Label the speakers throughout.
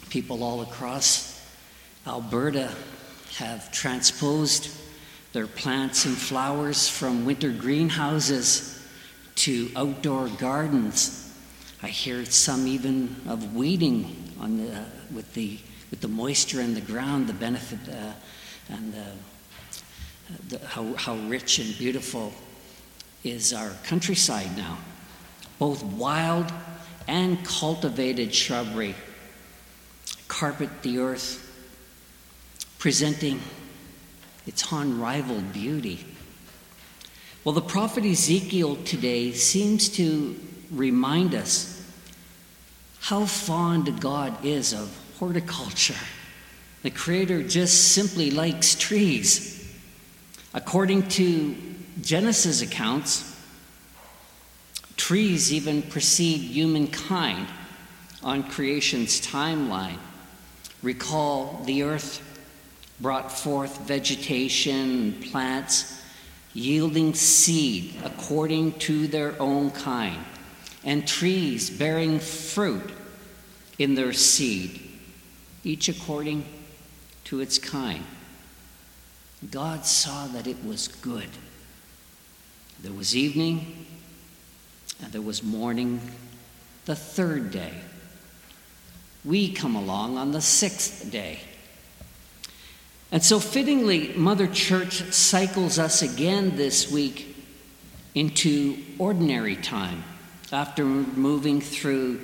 Speaker 1: People all across Alberta have transposed their plants and flowers from winter greenhouses to outdoor gardens. I hear some even of weeding with the moisture in the ground, the benefit and how rich and beautiful is our countryside now. Both wild and cultivated shrubbery carpet the earth, presenting its unrivaled beauty. Well, the prophet Ezekiel today seems to remind us how fond God is of horticulture. The Creator just simply likes trees. According to Genesis accounts, trees even precede humankind on creation's timeline. Recall, the earth brought forth vegetation and plants yielding seed according to their own kind, and trees bearing fruit in their seed, each according to its kind. God saw that it was good. There was evening, and there was morning, the third day. We come along on the sixth day. And so fittingly, Mother Church cycles us again this week into ordinary time after moving through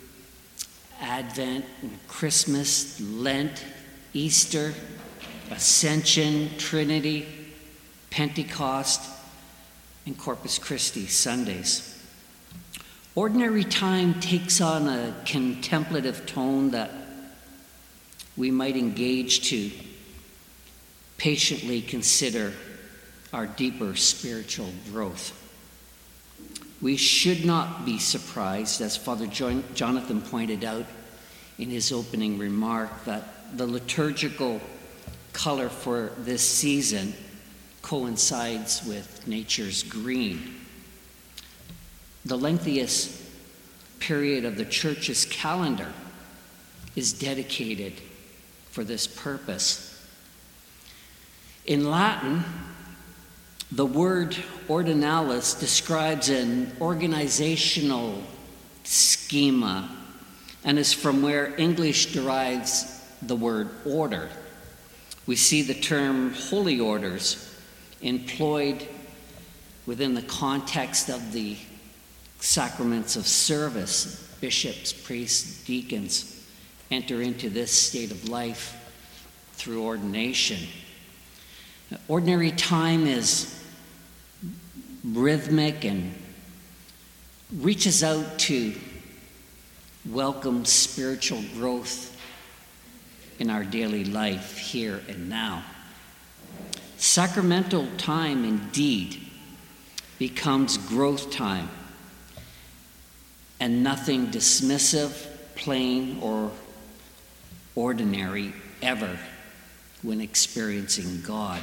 Speaker 1: Advent, Christmas, Lent, Easter, Ascension, Trinity, Pentecost, and Corpus Christi Sundays. Ordinary time takes on a contemplative tone that we might engage to patiently consider our deeper spiritual growth. We should not be surprised, as Father Jonathan pointed out in his opening remark, that the liturgical color for this season coincides with nature's green. The lengthiest period of the Church's calendar is dedicated for this purpose. In Latin, the word ordinalis describes an organizational schema and is from where English derives the word order. We see the term holy orders employed within the context of the sacraments of service. Bishops, priests, deacons enter into this state of life through ordination. Ordinary time is rhythmic and reaches out to welcome spiritual growth in our daily life here and now. Sacramental time indeed becomes growth time, and nothing dismissive, plain, or ordinary ever when experiencing God.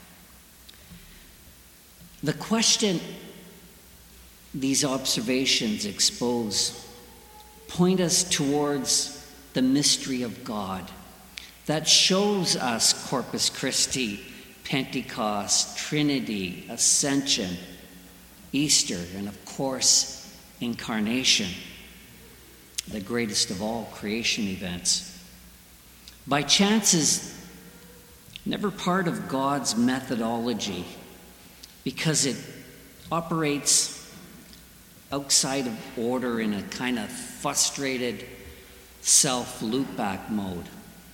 Speaker 1: The question these observations expose point us towards the mystery of God that shows us Corpus Christi, Pentecost, Trinity, Ascension, Easter, and of course, Incarnation, the greatest of all creation events. By chance is never part of God's methodology because it operates outside of order in a kind of frustrated self-loopback mode.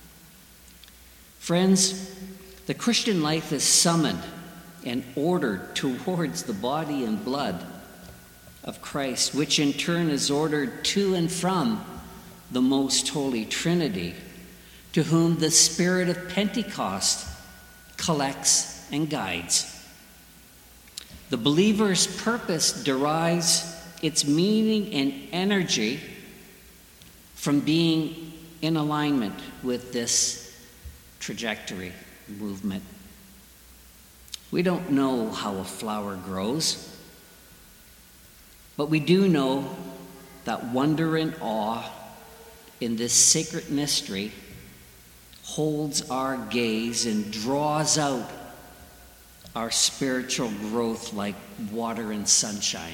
Speaker 1: Friends, the Christian life is summoned and ordered towards the body and blood of Christ, which in turn is ordered to and from the most holy Trinity, to whom the Spirit of Pentecost collects and guides. The believer's purpose derives its meaning and energy from being in alignment with this trajectory, movement. We don't know how a flower grows, but we do know that wonder and awe in this sacred mystery holds our gaze and draws out our spiritual growth like water and sunshine.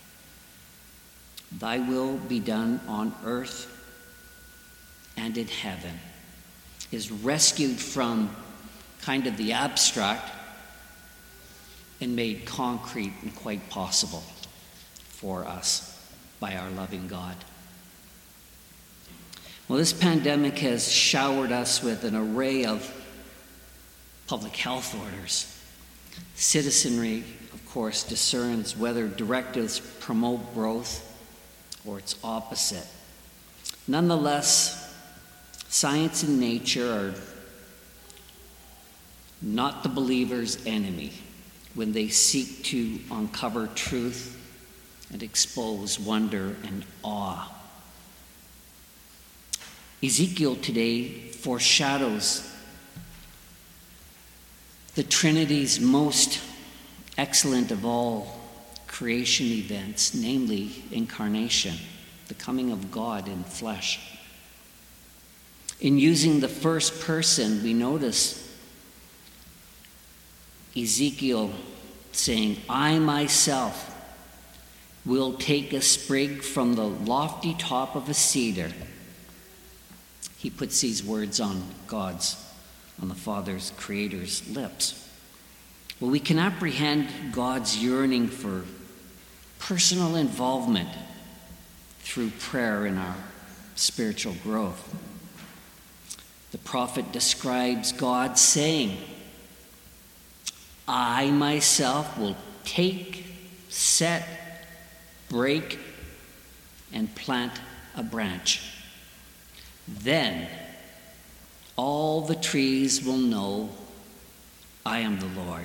Speaker 1: Thy will be done on earth and in heaven is rescued from kind of the abstract and made concrete and quite possible for us by our loving God. Well, this pandemic has showered us with an array of public health orders. Citizenry, of course, discerns whether directives promote growth or its opposite. Nonetheless, science and nature are not the believer's enemy when they seek to uncover truth and expose wonder and awe. Ezekiel today foreshadows the Trinity's most excellent of all creation events, namely incarnation, the coming of God in flesh. In using the first person, we notice Ezekiel saying, I myself will take a sprig from the lofty top of a cedar. He puts these words on the Father's, Creator's lips. Well, we can apprehend God's yearning for personal involvement through prayer in our spiritual growth. The prophet describes God saying, I myself will take, set, break, and plant a branch. Then all the trees will know I am the Lord.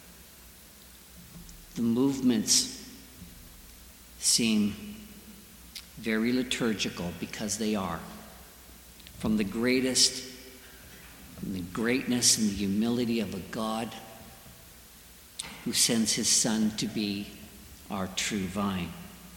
Speaker 1: The movements seem very liturgical because they are. From the greatest, and the greatness and the humility of a God who sends his Son to be our true vine.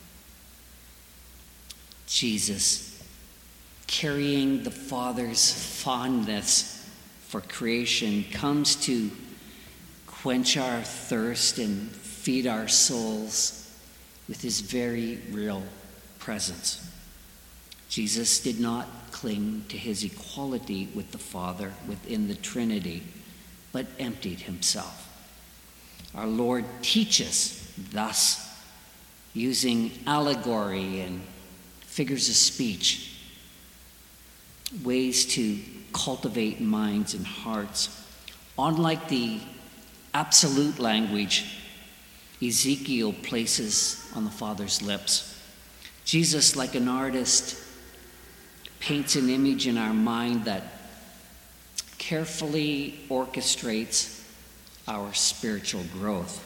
Speaker 1: Jesus, carrying the Father's fondness for creation, comes to quench our thirst and feed our souls with his very real presence. Jesus did not cling to his equality with the Father within the Trinity, but emptied himself. Our Lord teaches thus, using allegory and figures of speech, ways to cultivate minds and hearts. Unlike the absolute language Ezekiel places on the Father's lips, Jesus, like an artist, paints an image in our mind that carefully orchestrates our spiritual growth.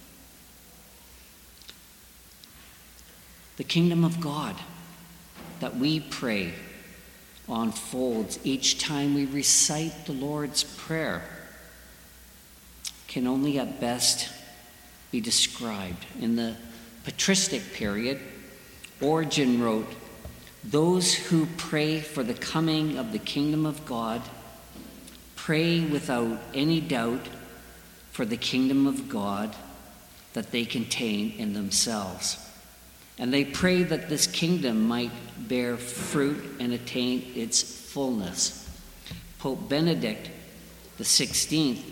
Speaker 1: The kingdom of God that we pray unfolds each time we recite the Lord's Prayer can only at best be described. In the patristic period, Origen wrote, "Those who pray for the coming of the kingdom of God pray without any doubt for the kingdom of God that they contain in themselves. And they pray that this kingdom might bear fruit and attain its fullness." Pope Benedict XVI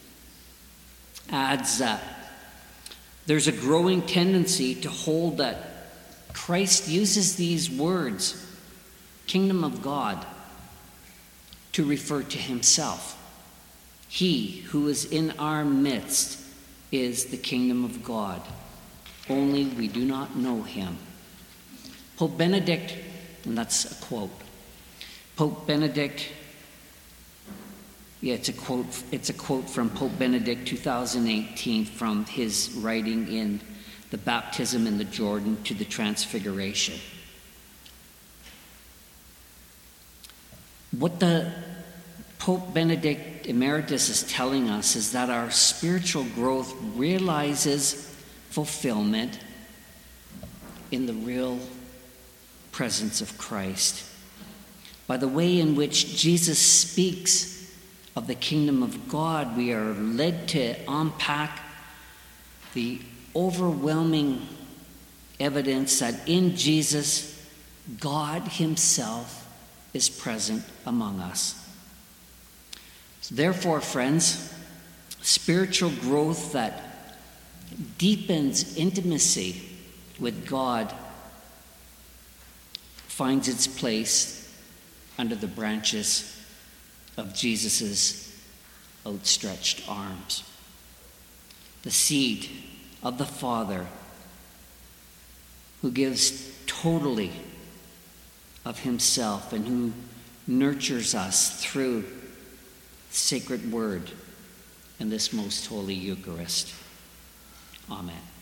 Speaker 1: adds that there's a growing tendency to hold that Christ uses these words, kingdom of God, to refer to himself. He who is in our midst is the kingdom of God. Only we do not know him. Pope Benedict, and that's a quote. Pope Benedict, it's a quote from Pope Benedict 2018 from his writing in The Baptism in the Jordan to the Transfiguration. What the Pope Benedict Emeritus is telling us is that our spiritual growth realizes fulfillment in the real presence of Christ. By the way in which Jesus speaks of the kingdom of God, we are led to unpack the overwhelming evidence that in Jesus, God himself is present among us. Therefore, friends, spiritual growth that deepens intimacy with God finds its place under the branches of Jesus' outstretched arms. The seed of the Father who gives totally of himself and who nurtures us through sacred word in this most holy Eucharist. Amen.